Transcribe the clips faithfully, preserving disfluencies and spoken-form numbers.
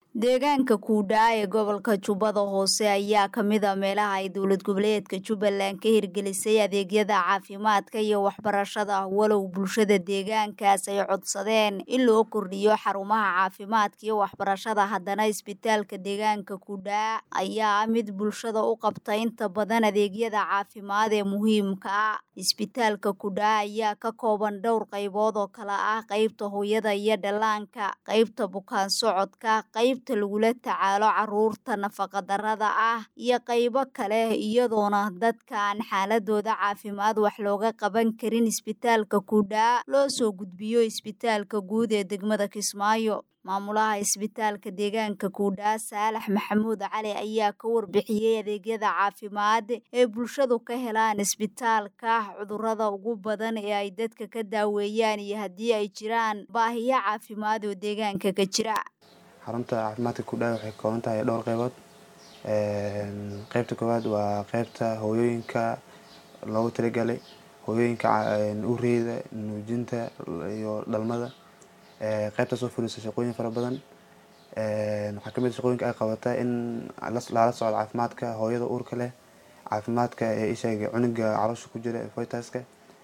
Deegaanka Kuudhaa ee gobolka Jubbada Hoose ayaa ka mid ah meelaha ay dowlad goboleedka Jubbaland ka hirgelisay adeegyada caafimaadka iyo waxbarashada walow bulshada deegaankaas ay codsadeen in loo kordhiyo xarumaha caafimaadka iyo waxbarashada haddana isbitaalka deegaanka Kuudhaa ayaa ah mid bulshada u qabta inta badan adeegyada caafimaad ee muhiimka ah. Isbitaalka Kuudhaa ayaa ka kooban dhowr qaybood oo kala ah qaybta hooyada iyo dhallaanka, qaybta bukaan socodka, qayb lagula tacaalo caruurta nafaqa darrada ah iyo qaybo kale iyadoona dadka aan xaaladooda caafimaad wax looga qaban karin isbitaalka Kuudhaa loo soo gudbiyo isbitaalka guud ee degmada Kismaayo. Maamulaha isbitaalka deegaanka Kuudhaa Saalax Maxamuud Cali ayaa ka warbixiyay adeegyada caafimaad ee bulshadu ka helaan isbitaalka, cudurrada ugu badan ee ay dadka ka daaweeyaan iyo haddii ay jiraan baahiyo caafimaad oo deegaanka ka jira. xarunta caafimaadka Kuudhaa waxay ka kooban tahay dhowr qaybood. qaybta koowaad waa qaybta hooyooyinka loogu talagalay hooyooyinka uureyda, nuujinta iyo dhalmada. qaybtaas oo fulisa shaqooyin fara badan. waxaa kamid ah shaqooyinka ay qabataa in lala socdo caafimaadka hooyada uurka leh, caafimaadka ee ishaga cunuga caloosha ku jira fetuska,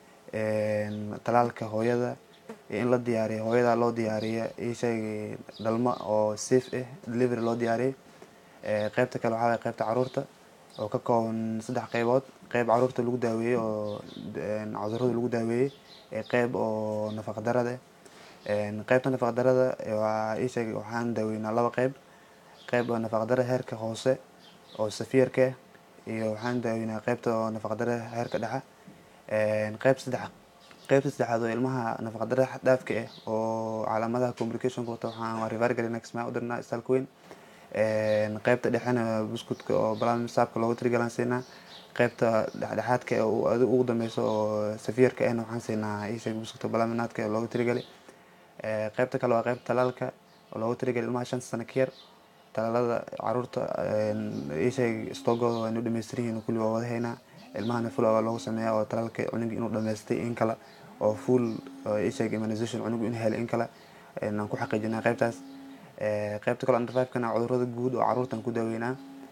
talaalka hooyada in la diyaariyo hooyada loo diyaariyo ishaga dhalmo oo safe ah delivery loo diyaariyo. qaybta kale waxaa qaybta caruurta oo ka kooban saddex qaybood. qayb caruurta lagu daaweeyo oo cudurrada lagu daaweeyo, qayb oo nafaqa darrada qaybta nafaqa darrada waa ishaga waxaan daaweynaa laba qayb. qayb oo nafaqa darrada heerka hoose oo safiirka iyo waxaan daaweynaa qaybta oo nafaqa darrada heerka dhexe. qayb saddex qaybta saddexaad oo ilmaha nafaqa darrada xad dhaafka ah oo calaamadaha complication wato waxaan refer galinaa Kismaayo u dirnaa isbitaalka weyn. qaybta dhexena buskudka oo balan saabka loogu tirigalan siinaa. qaybta dhexdhexaadka oo ugu dameyso oo safiirka ahna waxaan siinaa ishaga buskudka balaminaadka loogu tirigalay. qaybta kale waa qaybta talaalka oo loogu tirigalay ilmaha shan sano ka yar. talaalada caruurta ishaga stoogooda waa inuu dhameystiran yihiin kulli waa wada haynaa. ilmahana full waa loogu sameeyaa oo talaalka cunuga inuu dhameystay in kale oo full ishaga immunization cunuga inuu helay in kale aan ku xaqiijinaa qaybtaas. qaybta kale under five kana cudurrada guud oo caruurtan ku daaweynaa.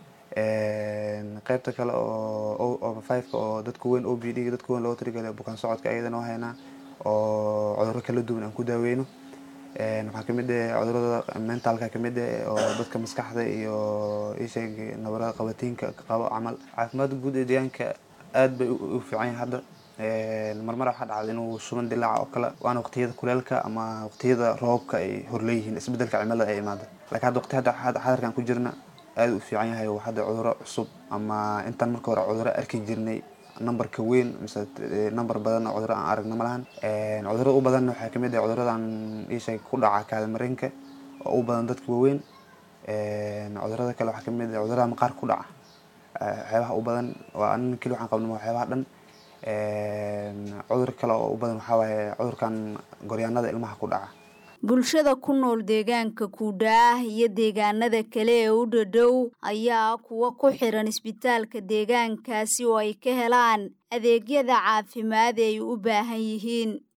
qaybta kale oo over five oo dadka weyn O P D dadka weyn loogu tirigalay bukaan socodka ayadana waa haynaa oo cudurro kala duwan aan ku daaweyno. waxaa kamid ah cudurrada mentalka kamid ah oo dadka maskaxda iyo ishaga nabarada qabatiinka qabo camal. caafimaadka guud ee deegaanka aad bay u fiican yahay hadda. marmar waxaa dhacda inuu shuban dilaaca oo kale waana waqtiyada kuleelka ama waqtiyada roobka ay horleeyihiin isbedelka cimilada ay imaado. laakiin hadda waqti hadda xadarkan ku jirna aad u fiican yahay oo hadda cudurro cusub ama intaan marka hore cudurro arki jirnay numberka weyn mise number badan oo cudurro aan aragno ma lahan. cudurrada u badan waxaa kamid ah cudurradan ishaga ku dhaca kaadi-mareenka oo u badan dadka waaweyn. cudurrada kale waxaa kamid ah cudurrada maqaarka ku dhaca waxyaabaha u badan waa anin keli waxaan qabno waxyaabaha dhan. cudur kale oo u badan waxaa waaye cudurkan goryaanada ilmaha ku dhaca. Bulshada ku nool deegaanka Kuudhaa iyo deegaanada kale ee u dhow ayaa kuwa ku xiran isbitaalka deegaankaasi oo ay ka helaan adeegyada caafimaad ee ay u baahan yihiin.